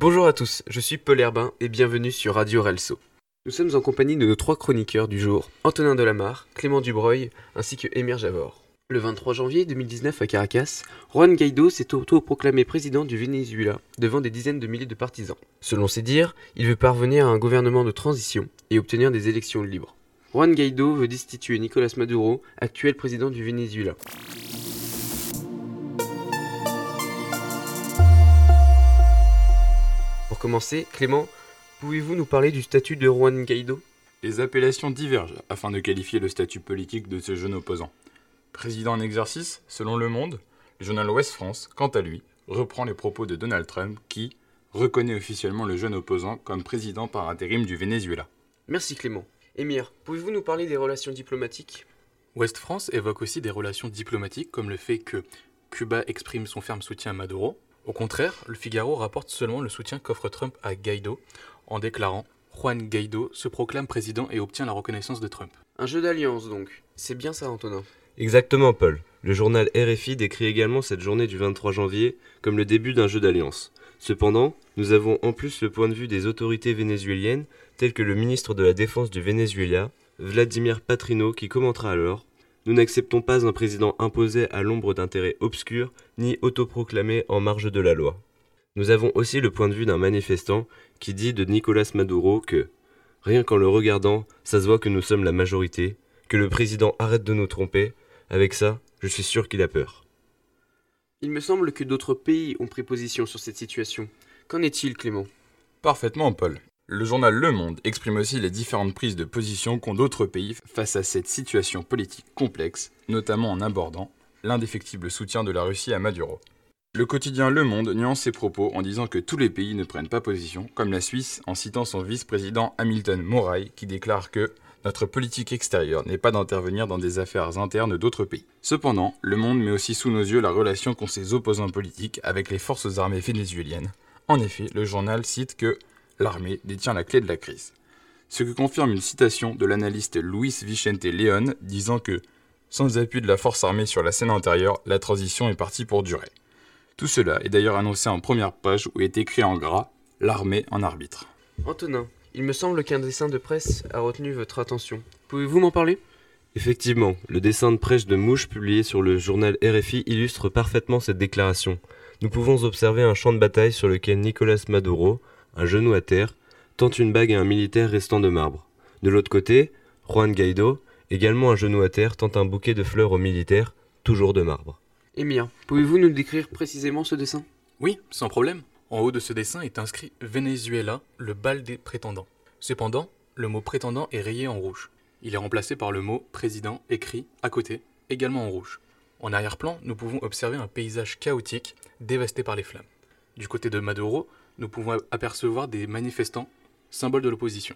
Bonjour à tous, je suis Paul Herbin et bienvenue sur Radio Relso. Nous sommes en compagnie de nos 3 chroniqueurs du jour, Antonin Delamarre, Clément Dubreuil ainsi que Émir Javor. Le 23 janvier 2019 à Caracas, Juan Guaidó s'est autoproclamé président du Venezuela devant des dizaines de milliers de partisans. Selon ses dires, il veut parvenir à un gouvernement de transition et obtenir des élections libres. Juan Guaidó veut destituer Nicolás Maduro, actuel président du Venezuela. Pour commencer, Clément, pouvez-vous nous parler du statut de Juan Guaidó ? Les appellations divergent afin de qualifier le statut politique de ce jeune opposant. Président en exercice, selon Le Monde, le journal Ouest France, quant à lui, reprend les propos de Donald Trump qui reconnaît officiellement le jeune opposant comme président par intérim du Venezuela. Merci Clément. Émir, pouvez-vous nous parler des relations diplomatiques ? Ouest France évoque aussi des relations diplomatiques comme le fait que Cuba exprime son ferme soutien à Maduro. Au contraire, le Figaro rapporte seulement le soutien qu'offre Trump à Guaidó en déclarant « Juan Guaidó se proclame président et obtient la reconnaissance de Trump ». Un jeu d'alliance donc. C'est bien ça Antonin ? Exactement Paul. Le journal RFI décrit également cette journée du 23 janvier comme le début d'un jeu d'alliance. Cependant, nous avons en plus le point de vue des autorités vénézuéliennes, telles que le ministre de la Défense du Venezuela, Vladimir Patrino, qui commentera alors « Nous n'acceptons pas un président imposé à l'ombre d'intérêts obscurs, ni autoproclamé en marge de la loi. » Nous avons aussi le point de vue d'un manifestant qui dit de Nicolás Maduro que « Rien qu'en le regardant, ça se voit que nous sommes la majorité, que le président arrête de nous tromper. Avec ça, je suis sûr qu'il a peur. » Il me semble que d'autres pays ont pris position sur cette situation. Qu'en est-il, Clément ? Parfaitement, Paul. Le journal Le Monde exprime aussi les différentes prises de position qu'ont d'autres pays face à cette situation politique complexe, notamment en abordant l'indéfectible soutien de la Russie à Maduro. Le quotidien Le Monde nuance ses propos en disant que tous les pays ne prennent pas position, comme la Suisse en citant son vice-président Hamilton Moraes qui déclare que notre politique extérieure n'est pas d'intervenir dans des affaires internes d'autres pays. Cependant, Le Monde met aussi sous nos yeux la relation qu'ont ses opposants politiques avec les forces armées vénézuéliennes. En effet, le journal cite que l'armée détient la clé de la crise. Ce que confirme une citation de l'analyste Luis Vicente León disant que sans appui de la force armée sur la scène intérieure, la transition est partie pour durer. Tout cela est d'ailleurs annoncé en première page où est écrit en gras « L'armée en arbitre ». Antonin, il me semble qu'un dessin de presse a retenu votre attention. Pouvez-vous m'en parler ? Effectivement, le dessin de presse de Mouche publié sur le journal RFI illustre parfaitement cette déclaration. Nous pouvons observer un champ de bataille sur lequel Nicolás Maduro, un genou à terre, tente une bague à un militaire restant de marbre. De l'autre côté, Juan Guaidó, également un genou à terre, tente un bouquet de fleurs au militaire, toujours de marbre. Émir, pouvez-vous nous décrire précisément ce dessin ? Oui, sans problème. En haut de ce dessin est inscrit « Venezuela, le bal des prétendants ». Cependant, le mot « prétendant » est rayé en rouge. Il est remplacé par le mot « président » écrit à côté, également en rouge. En arrière-plan, nous pouvons observer un paysage chaotique, dévasté par les flammes. Du côté de Maduro, nous pouvons apercevoir des manifestants, symboles de l'opposition.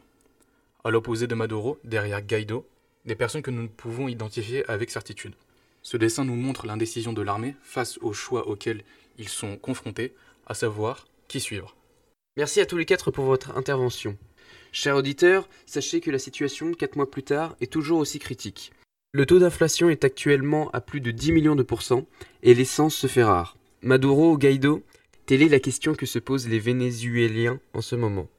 À l'opposé de Maduro, derrière Guaidó, des personnes que nous ne pouvons identifier avec certitude. Ce dessin nous montre l'indécision de l'armée face aux choix auxquels ils sont confrontés, à savoir qui suivre. Merci à tous les 4 pour votre intervention. Chers auditeurs, sachez que la situation, 4 mois plus tard, est toujours aussi critique. Le taux d'inflation est actuellement à plus de 10 millions de pourcents et l'essence se fait rare. Maduro ou Guaidó, telle est la question que se posent les Vénézuéliens en ce moment.